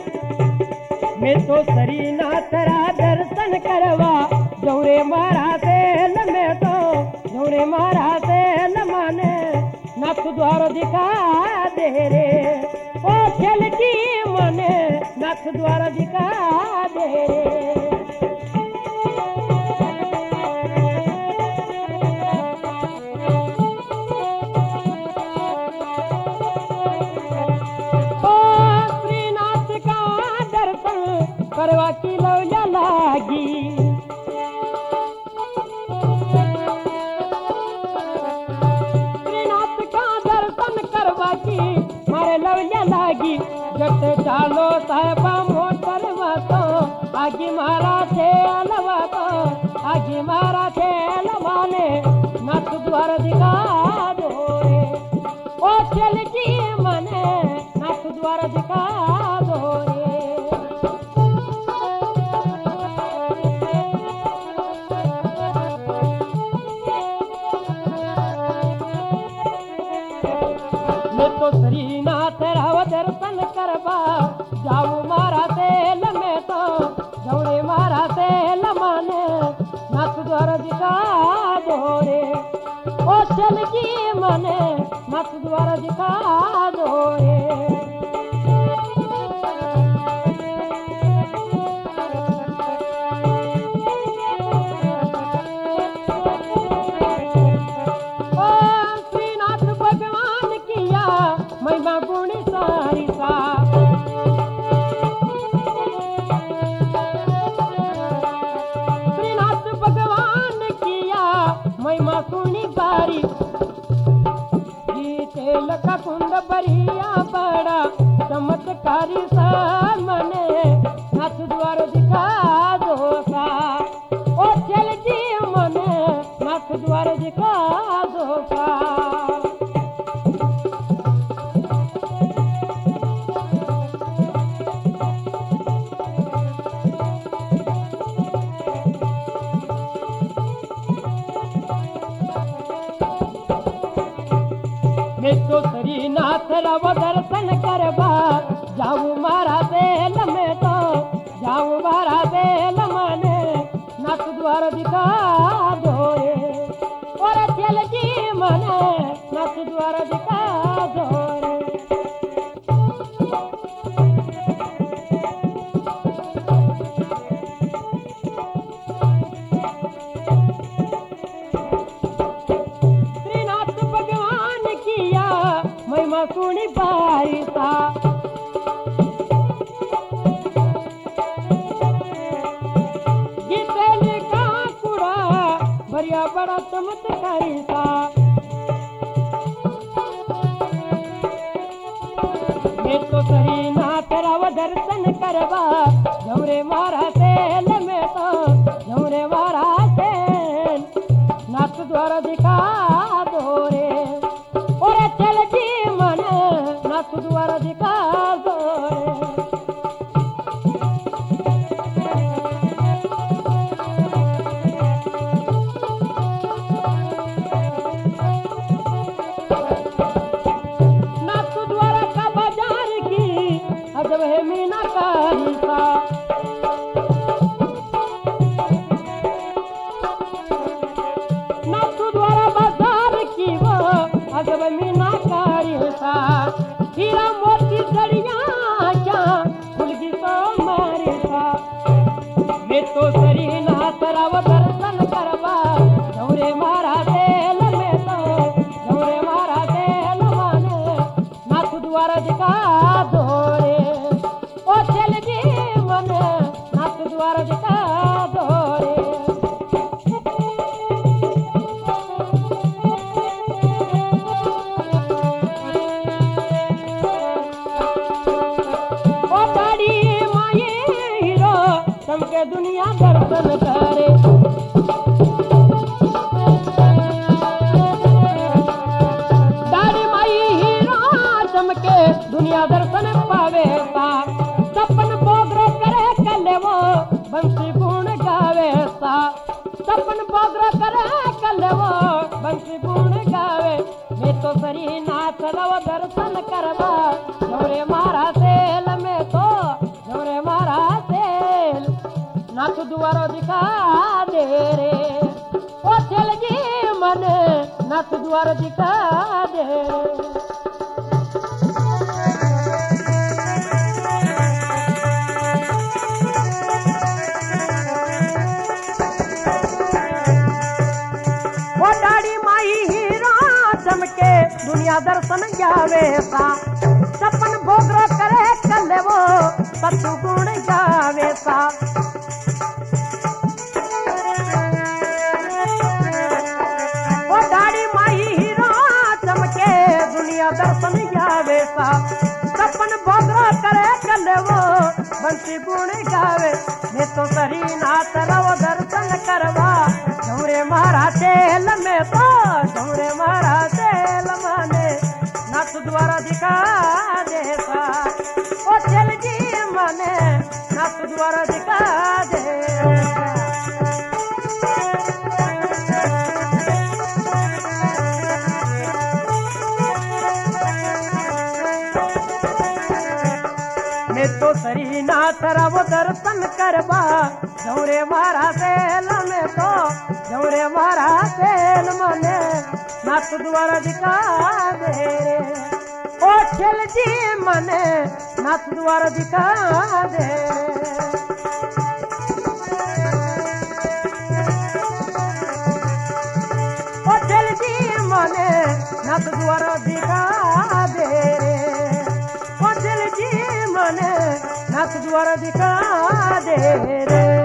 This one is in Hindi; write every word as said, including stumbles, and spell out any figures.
मैं तो श्रीनाथ रा दर्शन करवा जौरे मारा से में तो जौरे मारा से माने नाथ द्वार दिखा दे रे ओ चल की मने नाथ द्वार दिखा दे रे। करवा की लौया लागी श्रीनाथ का दर्शन करवा की मारे लौया लागी जट चालो साहेबा मोटर तो आगे मारा थे अलवा तो आगे मारा थे अलवाने नाथ द्वार दिखा दो रे ओ चल जी मने नाथ द्वार दिखा दो रे। तो श्रीनाथ राव दर्शन करवा जाऊ मारा तेल में तो जौरे मारा तेल माने नाथ द्वार दिखा दो रे ओ चल जी मने नाथ द्वार दिखा दो रे। महिमा गुण सारी सा श्रीनाथ भगवान किया महिमा सुनी बारी तेल का कुंड बरिया बड़ा चमत्कारी सा मने नाथ द्वार दिखा दो सा ओ चल जी मने नाथ द्वार दिखा दो सा। तो श्रीनाथ राव दर्शन करवा जाऊ मारा तेल में तो जाऊ मारा तेल माने नाथ द्वार दिखा दो रे और चल जी मने नाथ द्वार दिखा दो रे। महिमा सुनी बारी सा गीतेल का कुड़ा भरिया बड़ा चमत्कारी सा मैं तो श्रीनाथ राव दर्शन करवा जौरे मारा तेल में तो जौरे मारा तेल नाथ द्वार दिखा दो रे और चल जी मने नाथ द्वार दिखा दो रे। नाथ द्वार का बाजार की अजब है मीनाकारी सा नाथ द्वार बाजार की वो अजब मीनाकारी सा हीरा मोती जड़िया क्या फुलगी तो मारी सा मैं तो श्रीनाथ राव दर्शन करवा जौरे मारा तेल में तो जौरे मारा तेल माने नाथ द्वार दिखा दो रे ओ चल जी मने नाथ द्वार दिखा दो रे। सबके दुनिया दर्शन करे दाढ़ी माई हीरो चमके दुनिया दर्शन पावे सा सपन पोगरो करे कले वो बंसी गुण गावे सा सपन पोगरो करे कले वो बंसी गुण गावे मैं तो श्रीनाथ राव दर्शन करवा जौरे मारा तेल में तो दे रे ओ चल जी मन नाथ द्वार दिखा दे रे वो दाढ़ी माई हीरा चमके दुनिया दर्शन जावे सा सपन भोगरो करे कले वो सतु गुण गावे सा वो दाढ़ी माई हीरा चमके दुनिया दर्शन जावे सा सपन भोगरो करे कले वो बंसी गुण गावे मैं तो सरी नाथ रव दर्शन करवा झौरे मारा तेल में तो झौरे मारा तेल माने नाथ द्वारा दिखा देसा ओ चल जी माने नाथ द्वारा दिखा दे मैं तो सरी नाथ रव दर्शन करवा झौरे मारा तेल में तो झौरे मारा तेल मने नाथ द्वारा दिखा दे रे ओ चल जी मने नाथ द्वारा दिखा दे ओ चल जी मने नाथ द्वारा दिखा दे रे ओ चल जी मने नाथ द्वारा दिखा दे रे